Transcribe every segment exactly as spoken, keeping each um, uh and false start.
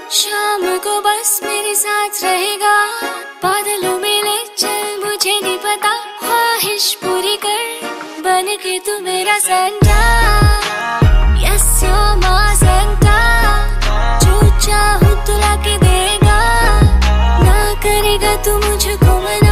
शाम को बस मेरे साथ रहेगा, बादलों में ले चल मुझे नहीं पता, ख्वाहिश पूरी कर बन के तू मेरा Santa. Yes you're my Santa, जो चाहूँ तू लाके देगा, ना करेगा तू मुझको मना।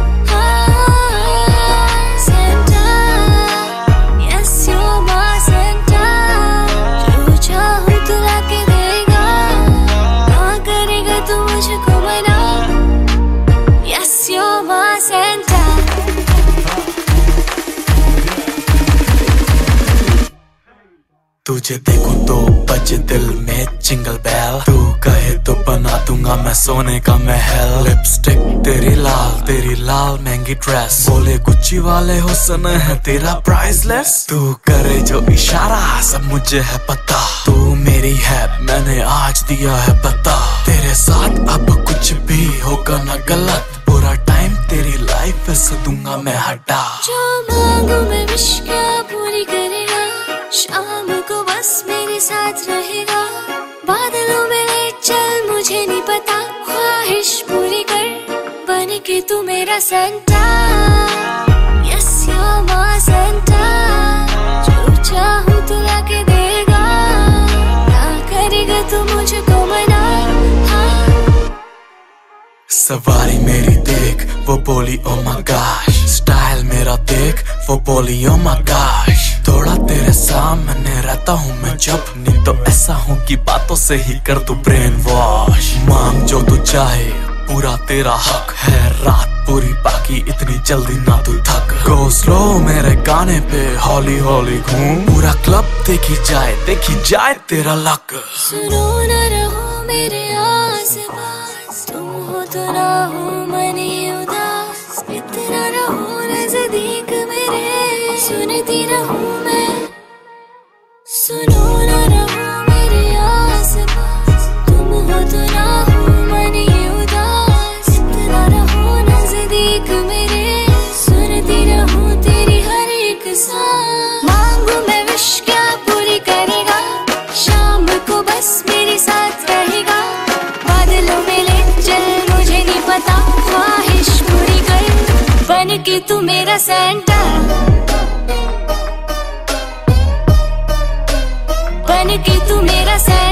तुझे देखूं तो बजे दिल में जिंगल बेल, तू कहे तो बना दूंगा मैं सोने का महल। लिपस्टिक तेरी लाल, तेरी लाल महंगी ड्रेस, बोले गुच्ची वाले हुस्न है तेरा प्राइसलेस। तू करे जो इशारा सब मुझे है पता, तू मेरी है मैंने आज दिया है पता। तेरे साथ अब कुछ भी होगा ना गलत, पूरा टाइम तेरी लाइफ से दूंगा मैं हटा। जो मांगू मैं विश क्या पूरी करेगा, शाम को बस मेरे साथ रहेगा, बादलों में ले चल मुझे नहीं पता, ख्वाहिश पूरी कर बन के तू मेरा Santa. Yes you're my Santa, जो चाहूँ तू लाके देगा, ना करेगा तू मुझको मना। सवारी मेरी देख वो बोली ओ माय गॉश, स्टाइल मेरा देख वो बोली ओ माय गॉश। थोड़ा तेरे सामने रहता हूँ मैं जब, नहीं तो ऐसा हूँ कि बातों से ही कर तू ब्रेन वॉश। मांग जो तू चाहे पूरा तेरा हक है, रात पूरी बाकी इतनी जल्दी ना तू थक। गो स्लो मेरे गाने पे हौली हौली घूम, पूरा क्लब देखी जाए देखी जाए तेरा लक। सुनो ना रहो मेरे आस-पास, तुम हो तो ना हो मन ही उदास, इतना रहो नजदीक मेरे, सुनती रहूं मैं। सुनो ना रहो मेरे आस-पास, तुम हो तो ना हो मन ही उदास, इतना रहो नजदीक मेरे, सुनती रहूं तेरी हर एक सांस। मांगू मैं विश क्या पूरी करेगा, शाम को बस मेरे साथ रहेगा, बादलों में ले चल मुझे नहीं पता, ख्वाहिश पूरी कर बन के तू मेरा सेंटा। बन के तू मेरा सेंटा।